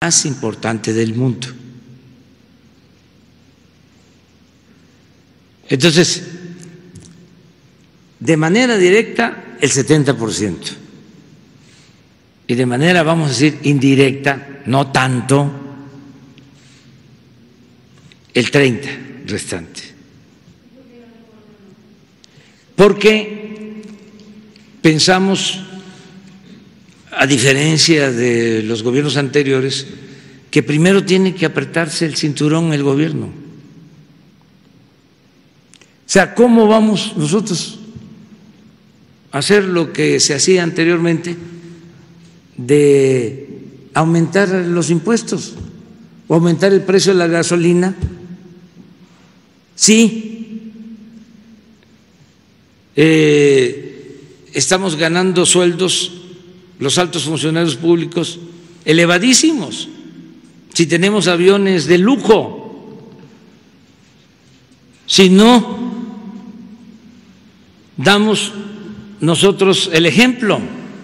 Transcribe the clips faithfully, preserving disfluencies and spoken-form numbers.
más importante del mundo. Entonces, de manera directa, el setenta por ciento. Y de manera, vamos a decir, indirecta, no tanto, el treinta restante. Porque pensamos, a diferencia de los gobiernos anteriores, que primero tiene que apretarse el cinturón el gobierno. O sea, ¿cómo vamos nosotros a hacer lo que se hacía anteriormente de aumentar los impuestos o aumentar el precio de la gasolina? Sí, eh, estamos ganando sueldos, los altos funcionarios públicos, elevadísimos, si tenemos aviones de lujo, si no damos nosotros el ejemplo.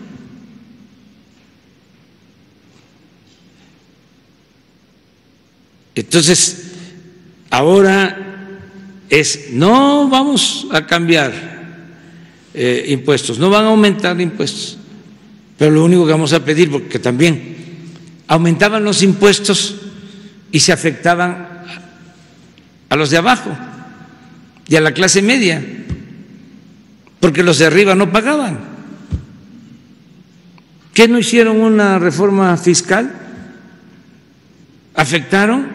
Entonces, ahora es, no vamos a cambiar eh, impuestos, no van a aumentar impuestos, pero lo único que vamos a pedir, porque también aumentaban los impuestos y se afectaban a los de abajo y a la clase media, porque los de arriba no pagaban. ¿Qué no hicieron una reforma fiscal? Afectaron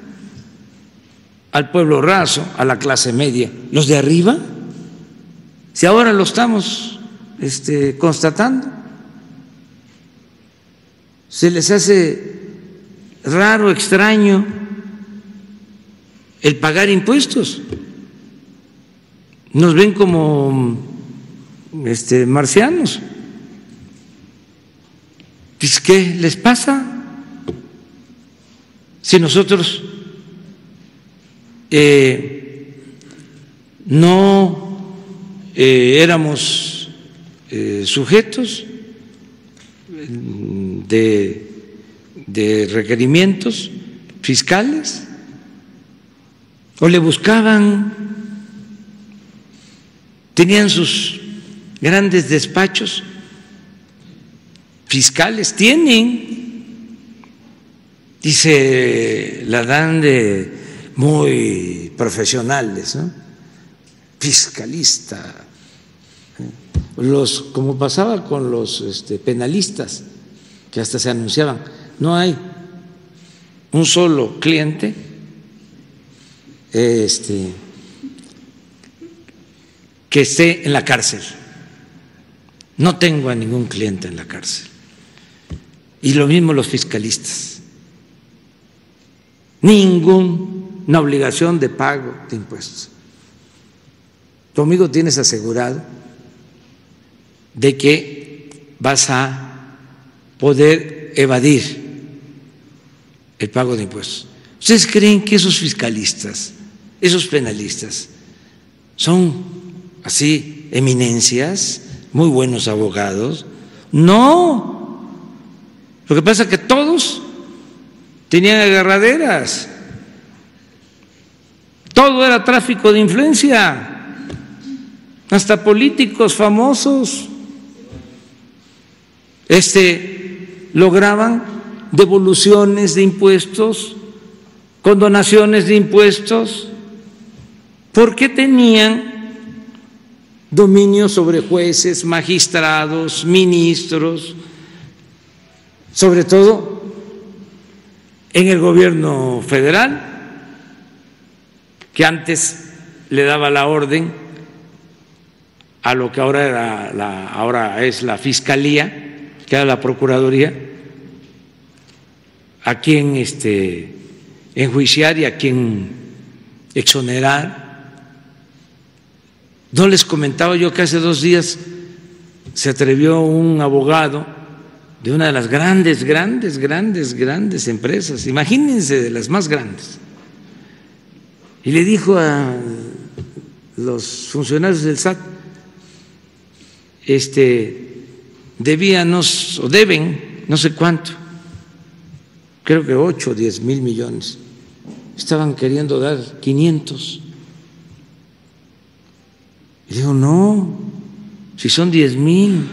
al pueblo raso, a la clase media. ¿Los de arriba? Si ahora lo estamos este, constatando, se les hace raro, extraño el pagar impuestos. Nos ven como este, marcianos. ¿Qué les pasa? Si nosotros eh, no eh, éramos eh, sujetos de, de requerimientos fiscales, o le buscaban, tenían sus grandes despachos fiscales, tienen, y se la dan de muy profesionales, ¿no? Fiscalista, los, como pasaba con los este, penalistas, que hasta se anunciaban, no hay un solo cliente este, que esté en la cárcel. No tengo a ningún cliente en la cárcel. Y lo mismo los fiscalistas. Ninguna obligación de pago de impuestos. Tu amigo tienes asegurado de que vas a poder evadir el pago de impuestos. ¿Ustedes creen que esos fiscalistas, esos penalistas, son así eminencias, muy buenos abogados? No. Lo que pasa es que todos tenían agarraderas, todo era tráfico de influencia, hasta políticos famosos este, lograban devoluciones de impuestos, condonaciones de impuestos, porque tenían dominio sobre jueces, magistrados, ministros, sobre todo en el gobierno federal, que antes le daba la orden a lo que ahora era la, ahora es la Fiscalía, que era la Procuraduría, a quien este, enjuiciar y a quien exonerar. No les comentaba yo que hace dos días se atrevió un abogado de una de las grandes, grandes, grandes, grandes empresas, imagínense, de las más grandes, y le dijo a los funcionarios del S A T, este, debíamos o deben no sé cuánto creo que ocho o diez mil millones. Estaban queriendo dar quinientos. Y digo, no, si son diez mil,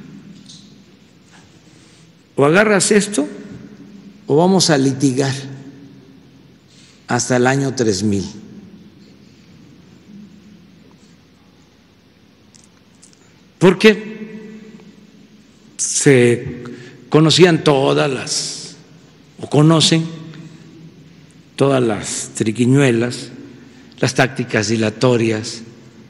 o agarras esto o vamos a litigar hasta el año tres mil. Porque se conocían todas las, o conocen todas las triquiñuelas, las tácticas dilatorias.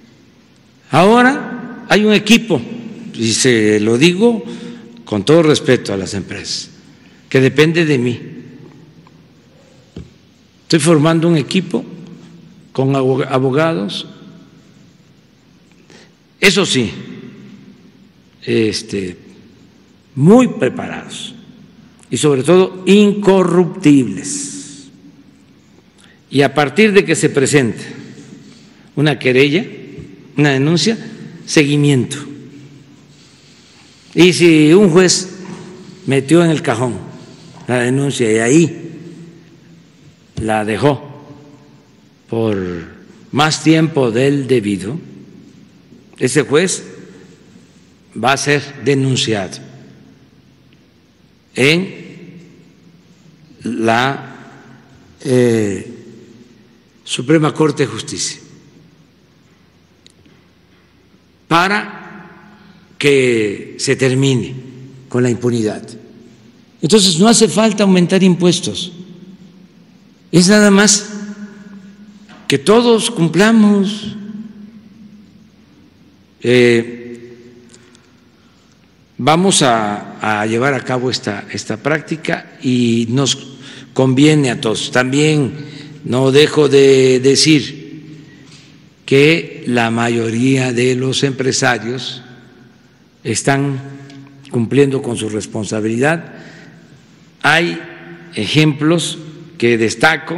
Ahora hay un equipo, y se lo digo con todo respeto a las empresas, que depende de mí. Estoy formando un equipo con abogados, eso sí, este, muy preparados y sobre todo incorruptibles. Y a partir de que se presente una querella, una denuncia, seguimiento. Y si un juez metió en el cajón la denuncia y ahí la dejó por más tiempo del debido, ese juez va a ser denunciado en la eh, Suprema Corte de Justicia para que se termine con la impunidad. Entonces no hace falta aumentar impuestos, es nada más que todos cumplamos. Eh, vamos a, a llevar a cabo esta, esta práctica y nos conviene a todos. También no dejo de decir que la mayoría de los empresarios están cumpliendo con su responsabilidad. Hay ejemplos que destaco.